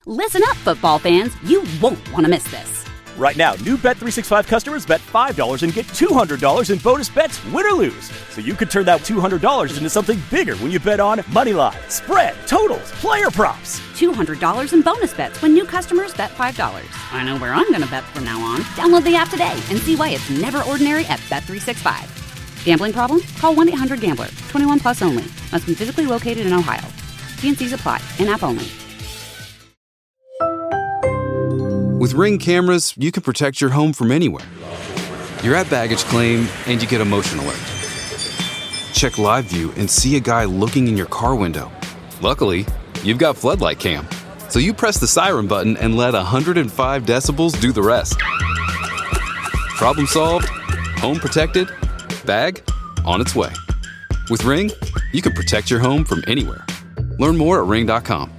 Listen up, football fans. You won't want to miss this. Right now, new Bet365 customers bet $5 and get $200 in bonus bets, win or lose. So you could turn that $200 into something bigger when you bet on moneyline, spread, totals, player props. $200 in bonus bets when new customers bet $5. I know where I'm going to bet from now on. Download the app today and see why it's never ordinary at Bet365. Gambling problem? Call 1-800-GAMBLER. 21 plus only. Must be physically located in Ohio. T&Cs apply. In-app only. With Ring cameras, you can protect your home from anywhere. You're at baggage claim, and you get a motion alert. Check live view and see a guy looking in your car window. Luckily, you've got Floodlight Cam. So you press the siren button and let 105 decibels do the rest. Problem solved, home protected, bag on its way. With Ring, you can protect your home from anywhere. Learn more at ring.com.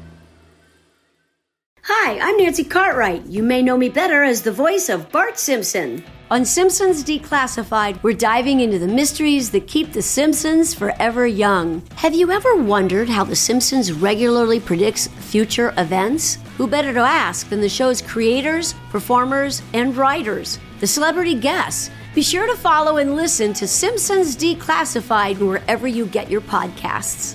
Hi, I'm Nancy Cartwright. You may know me better as the voice of Bart Simpson. On Simpsons Declassified, we're diving into the mysteries that keep the Simpsons forever young. Have you ever wondered how the Simpsons regularly predicts future events? Who better to ask than the show's creators, performers, and writers, the celebrity guests? Be sure to follow and listen to Simpsons Declassified wherever you get your podcasts.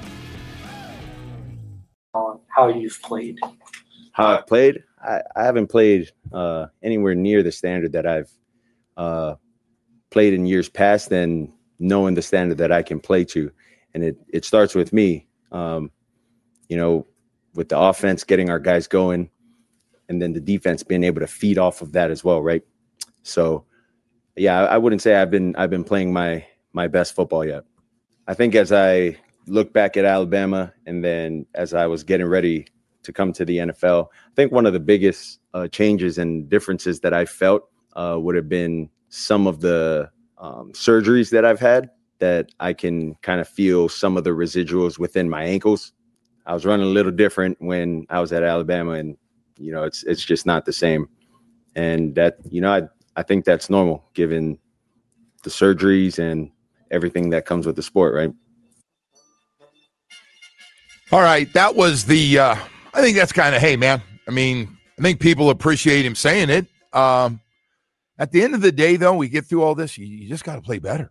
How you've played. How I've played? I haven't played anywhere near the standard that I've played in years past, and knowing the standard that I can play to. And it starts with me, with the offense, getting our guys going, and then the defense being able to feed off of that as well, right? So, yeah, I wouldn't say I've been playing my best football yet. I think as I look back at Alabama, and then as I was getting ready to come to the NFL, I think one of the biggest changes and differences that I felt would have been some of the surgeries that I've had, that I can kind of feel some of the residuals within my ankles. I was running a little different when I was at Alabama, and, it's just not the same. And that, I think that's normal given the surgeries and everything that comes with the sport, right? All right. That was I think that's kind of, hey, man. I mean, I think people appreciate him saying it. At the end of the day, though, we get through all this, you just got to play better.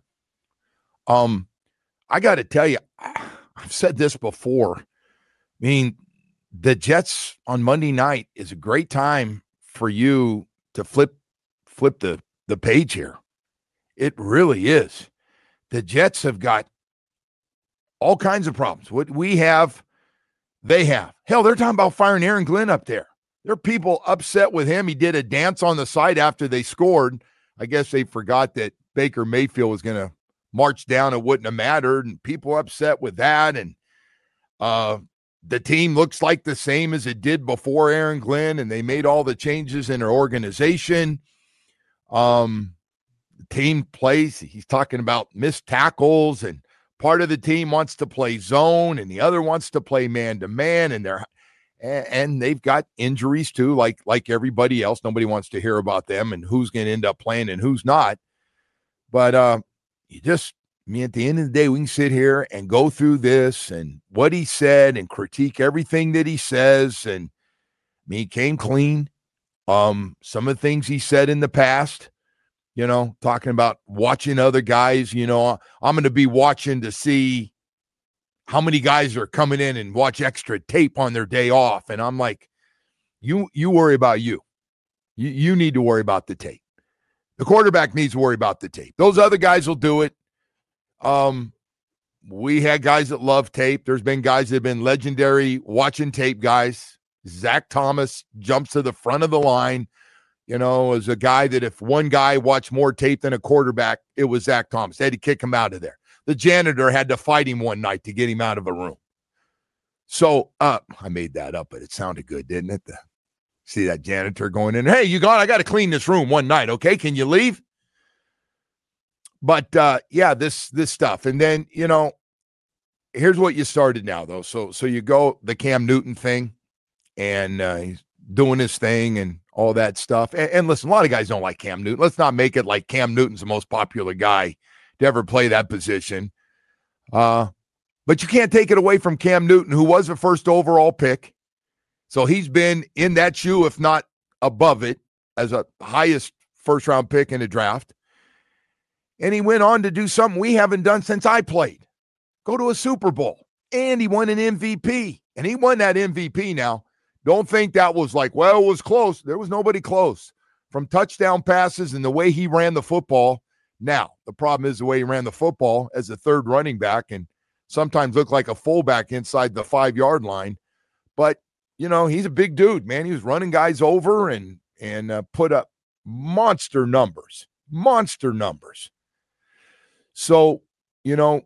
I got to tell you, I've said this before. I mean, the Jets on Monday night is a great time for you to flip the page here. It really is. The Jets have got all kinds of problems. What we have, they have. Hell, they're talking about firing Aaron Glenn up there. There are people upset with him. He did a dance on the side after they scored. I guess they forgot that Baker Mayfield was going to march down. It wouldn't have mattered, and people upset with that. And the team looks like the same as it did before Aaron Glenn, and they made all the changes in their organization. The team plays. He's talking about missed tackles, and part of the team wants to play zone, and the other wants to play man-to-man, and they've got injuries too, like everybody else. Nobody wants to hear about them and who's going to end up playing and who's not. But at the end of the day, we can sit here and go through this and what he said and critique everything that he says. And he came clean. Some of the things he said in the past, talking about watching other guys, I'm going to be watching to see how many guys are coming in and watch extra tape on their day off. And I'm like, you worry about you. You need to worry about the tape. The quarterback needs to worry about the tape. Those other guys will do it. We had guys that love tape. There's been guys that have been legendary watching tape guys. Zach Thomas jumps to the front of the line, as a guy that if one guy watched more tape than a quarterback, it was Zach Thomas. They had to kick him out of there. The janitor had to fight him one night to get him out of a room. So I made that up, but it sounded good, didn't it? See that janitor going in, hey, you gone? I got to clean this room one night. Okay. Can you leave? But this stuff. And then, here's what you started now though. So you go the Cam Newton thing, and he's doing his thing and all that stuff. And listen, a lot of guys don't like Cam Newton. Let's not make it like Cam Newton's the most popular guy to ever play that position. But you can't take it away from Cam Newton, who was a first overall pick. So he's been in that shoe, if not above it, as a highest first-round pick in the draft. And he went on to do something we haven't done since I played. Go to a Super Bowl. And he won an MVP. And he won that MVP now. Don't think that was like, well, it was close. There was nobody close. From touchdown passes and the way he ran the football. Now, the problem is the way he ran the football as a third running back and sometimes looked like a fullback inside the 5-yard line. But, you know, he's a big dude, man. He was running guys over and put up monster numbers. So, you know,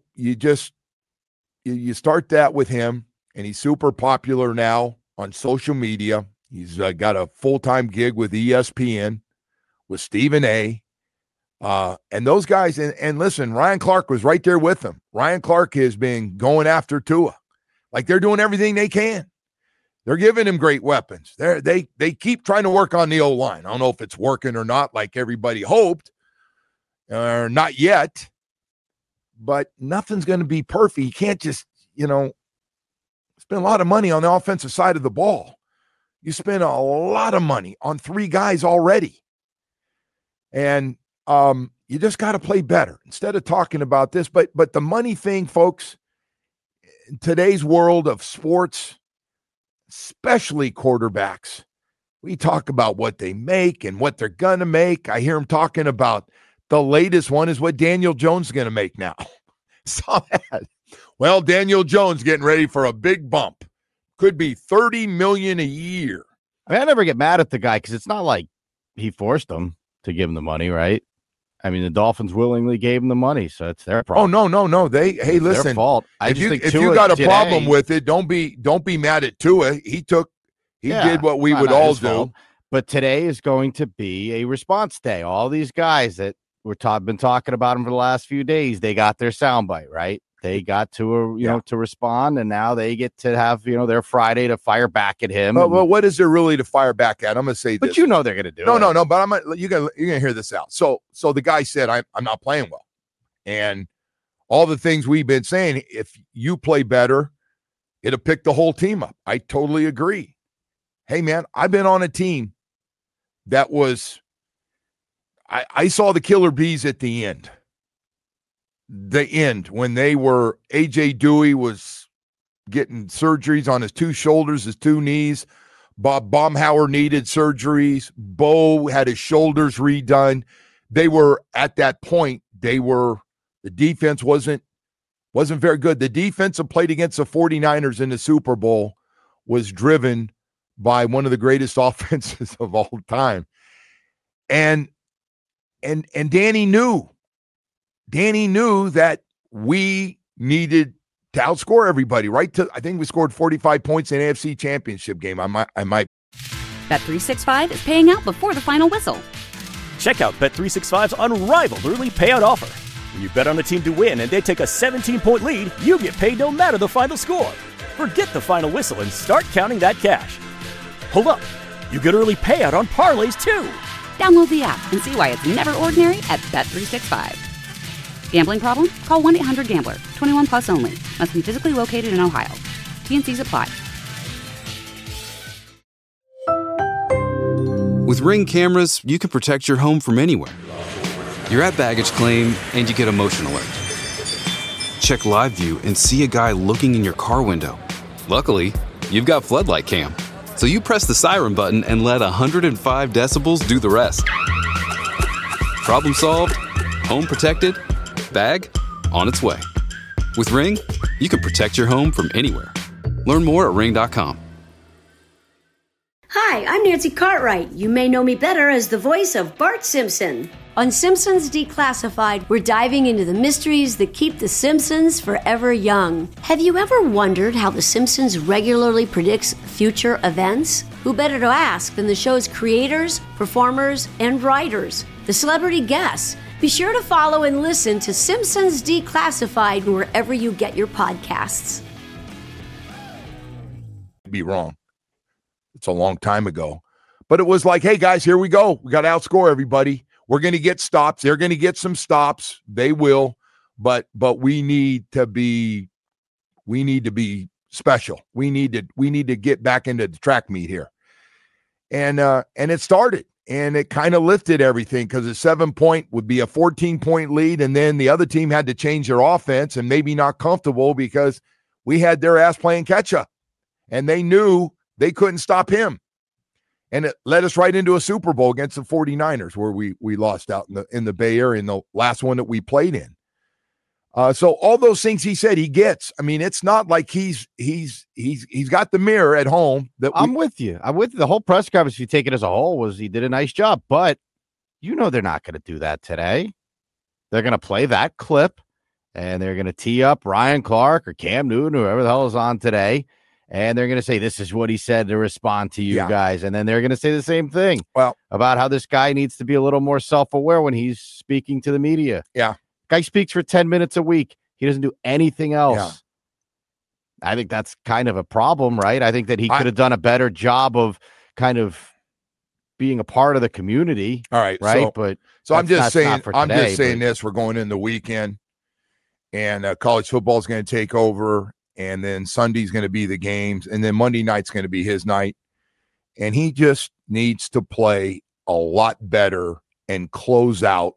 you start that with him, and he's super popular now on social media. He's got a full-time gig with ESPN, with Stephen A. And those guys, and listen, Ryan Clark was right there with him. Ryan Clark has been going after Tua. Like, they're doing everything they can. They're giving him great weapons. They keep trying to work on the O-line. I don't know if it's working or not like everybody hoped, or not yet. But nothing's going to be perfect. You can't just, spend a lot of money on the offensive side of the ball. You spend a lot of money on 3 guys already. And you just got to play better instead of talking about this. But the money thing, folks, in today's world of sports, especially quarterbacks, we talk about what they make and what they're going to make. I hear them talking about the latest one is what Daniel Jones is going to make now. Saw that. Well, Daniel Jones getting ready for a big bump. Could be $30 million a year. I mean, I never get mad at the guy because it's not like he forced them to give him the money, right? I mean, the Dolphins willingly gave him the money, so it's their problem. Oh, no. Hey, listen. Their fault. If you got a problem with it, don't be mad at Tua. He did what we would all do. Fault. But today is going to be a response day. All these guys that been talking about him for the last few days, they got their soundbite, right? They got to, to respond, and now they get to have, their Friday to fire back at him. Well, what is there really to fire back at? I'm going to say this. But they're going to do it. No, but you're going to hear this out. So the guy said, I'm not playing well. And all the things we've been saying, if you play better, it'll pick the whole team up. I totally agree. Hey, man, I've been on a team that was, I saw the killer bees at the end. The end, when they were, A.J. Dewey was getting surgeries on his 2 shoulders, his 2 knees. Bob Baumhauer needed surgeries. Bo had his shoulders redone. They were, at that point, the defense wasn't very good. The defense that played against the 49ers in the Super Bowl was driven by one of the greatest offenses of all time. And Danny knew that we needed to outscore everybody, right? I think we scored 45 points in the AFC Championship game. I might. Bet365 is paying out before the final whistle. Check out Bet365's unrivaled early payout offer. When you bet on a team to win and they take a 17-point lead, you get paid no matter the final score. Forget the final whistle and start counting that cash. Hold up. You get early payout on parlays, too. Download the app and see why it's never ordinary at Bet365. Gambling problem? Call 1-800-GAMBLER. 21 plus only. Must be physically located in Ohio. T&Cs apply. With Ring cameras, you can protect your home from anywhere. You're at baggage claim and you get a motion alert. Check live view and see a guy looking in your car window. Luckily, you've got floodlight cam. So you press the siren button and let 105 decibels do the rest. Problem solved, home protected, bag on its way. With Ring, you can protect your home from anywhere. Learn more at ring.com. Hi, I'm Nancy Cartwright. You may know me better as the voice of Bart Simpson. On Simpsons Declassified, we're diving into the mysteries that keep the Simpsons forever young. Have you ever wondered how the Simpsons regularly predicts future events? Who better to ask than the show's creators, performers, and writers, the celebrity guests? Be sure to follow and listen to Simpsons Declassified wherever you get your podcasts. Be wrong. It's a long time ago. But it was like, hey, guys, here we go. We got to outscore everybody. We're going to get stops. They're going to get some stops. They will. But we need to be special. We need to get back into the track meet here. And it started, and it kind of lifted everything because a 7-point would be a 14-point lead. And then the other team had to change their offense and maybe not comfortable because we had their ass playing catch up, and they knew they couldn't stop him. And it led us right into a Super Bowl against the 49ers where we lost out in the Bay Area in the last one that we played in. So all those things he said he gets. I mean, it's not like he's got the mirror at home. I'm with you. The whole press conference, if you take it as a whole, was he did a nice job. But they're not going to do that today. They're going to play that clip, and they're going to tee up Ryan Clark or Cam Newton, whoever the hell is on today. And they're going to say, this is what he said to respond to you guys. And then they're going to say the same thing about how this guy needs to be a little more self-aware when he's speaking to the media. Yeah. Guy speaks for 10 minutes a week. He doesn't do anything else. Yeah. I think that's kind of a problem, right? I think that he could have done a better job of kind of being a part of the community. All right. Right. So I'm just saying this, we're going in the weekend, and college football is going to take over. And then Sunday's going to be the games. And then Monday night's going to be his night. And he just needs to play a lot better and close out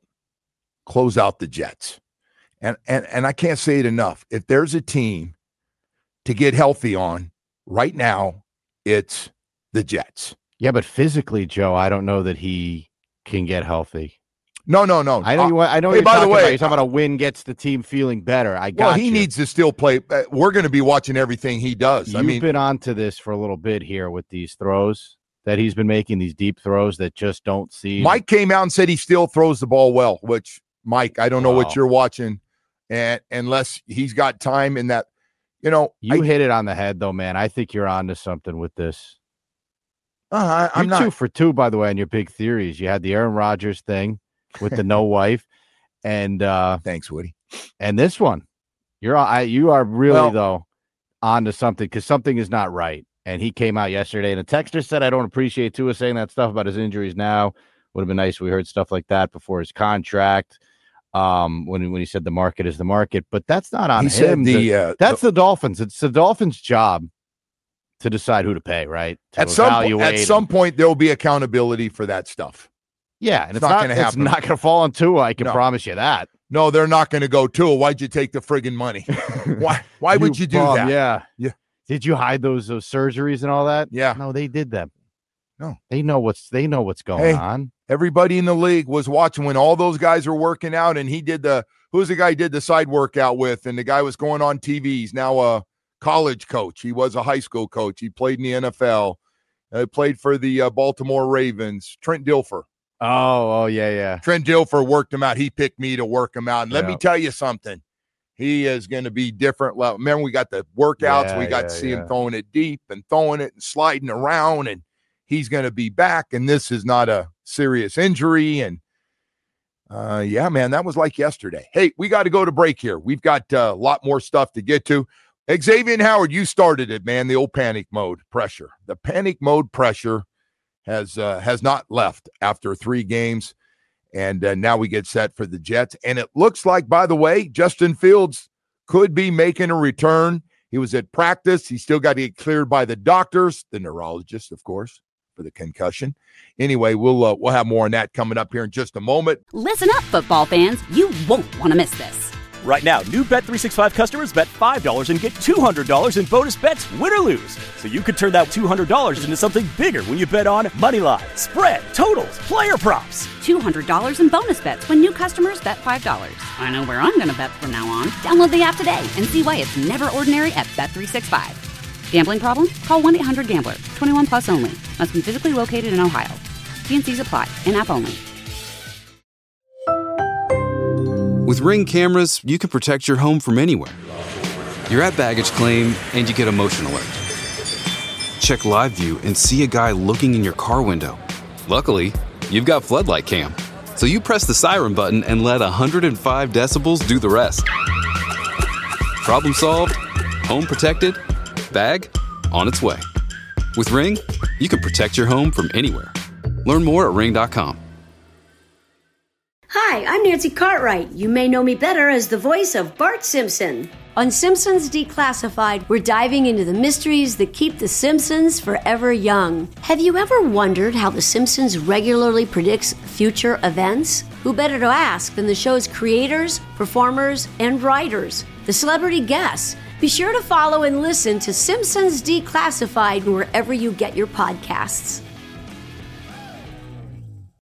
the Jets. And I can't say it enough. If there's a team to get healthy on right now, it's the Jets. Yeah, but physically, Joe, I don't know that he can get healthy. No. I know. Hey, by the way, you're talking about a win gets the team feeling better. He needs to still play. We're going to be watching everything he does. You've been onto this for a little bit here with these throws that he's been making, these deep throws that just don't seem. Mike came out and said he still throws the ball well. Which, Mike, I don't know what you're watching, and unless he's got time in that, You hit it on the head, though, man. I think you're onto something with this. I'm not 2 for 2, by the way, on your big theories. You had the Aaron Rodgers thing with the no wife, and thanks, Woody. And this one, you are really though onto something, because something is not right. And he came out yesterday, and a texter said, "I don't appreciate Tua saying that stuff about his injuries now. Would have been nice if we heard stuff like that before his contract." When he said the market is the market, but that's not on him. That's the Dolphins. It's the Dolphins' job to decide who to pay, right? At some point, there will be accountability for that stuff. Yeah, and it's not going to happen. It's not going to fall on Tua. I can promise you that. No, they're not going to go, Tua, why'd you take the friggin' money? Why would you do that? Yeah. Did you hide those surgeries and all that? Yeah. No, they did them. No. They know what's going on. Everybody in the league was watching when all those guys were working out, and who's the guy he did the side workout with, and the guy was going on TV. He's now a college coach. He was a high school coach. He played in the NFL. Played for the Baltimore Ravens. Trent Dilfer. Oh, yeah. Trent Dilfer worked him out. He picked me to work him out. And let me tell you something. He is going to be different level. Remember, we got the workouts. We got to see him throwing it deep and throwing it and sliding around. And he's going to be back. And this is not a serious injury. And, man, that was like yesterday. Hey, we got to go to break here. We've got a lot more stuff to get to. Xavier Howard, you started it, man, the old panic mode pressure. The panic mode pressure has not left after 3 games, and now we get set for the Jets. And it looks like, by the way, Justin Fields could be making a return. He was at practice. He still got to get cleared by the doctors, the neurologist, of course, for the concussion. Anyway, we'll have more on that coming up here in just a moment. Listen up, football fans. You won't want to miss this. Right now, new Bet365 customers bet $5 and get $200 in bonus bets, win or lose. So you could turn that $200 into something bigger when you bet on moneyline, spread, totals, player props. $200 in bonus bets when new customers bet $5. I know where I'm going to bet from now on. Download the app today and see why it's never ordinary at Bet365. Gambling problem? Call 1-800-GAMBLER. 21 plus only. Must be physically located in Ohio. T&Cs apply. In-app only. With Ring cameras, you can protect your home from anywhere. You're at baggage claim and you get a motion alert. Check live view and see a guy looking in your car window. Luckily, you've got Floodlight Cam. So you press the siren button and let 105 decibels do the rest. Problem solved, home protected, bag on its way. With Ring, you can protect your home from anywhere. Learn more at ring.com. Hi, I'm Nancy Cartwright. You may know me better as the voice of Bart Simpson. On Simpsons Declassified, we're diving into the mysteries that keep The Simpsons forever young. Have you ever wondered how The Simpsons regularly predicts future events? Who better to ask than the show's creators, performers, and writers, the celebrity guests? Be sure to follow and listen to Simpsons Declassified wherever you get your podcasts.